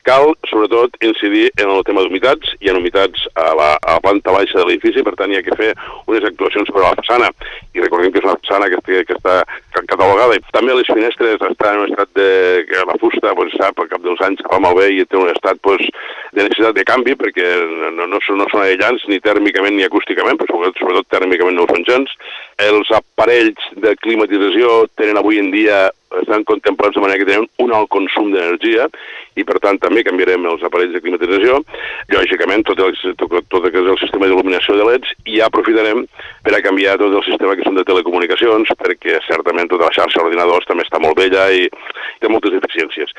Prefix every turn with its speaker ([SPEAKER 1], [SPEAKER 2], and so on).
[SPEAKER 1] Cal, sobretot, incidir en el tema d'humitats. Hi ha humitats a la planta baixa de l'edifici, per tant, hi ha que fer unes actuacions sobre la façana. I recordem que és una façana que està catalogada. També les finestres estan en un estat que la fusta sap al cap dels anys que va malbé i té un estat de necessitat de canvi, perquè no són aïllants ni tèrmicament ni acústicament, però sobretot tèrmicament no ho són gens. Els aparells de climatització tenen avui en dia, estan contemplats de manera que tenen un alt consum d'energia i, per tant, també canviarem els aparells de climatització. Lògicament, tot el que és el sistema d'il·luminació de LEDs, i ja aprofitarem per a canviar tot el sistema que són de telecomunicacions, perquè certament tota la xarxa d'ordinadors també està molt vella i té moltes deficiències.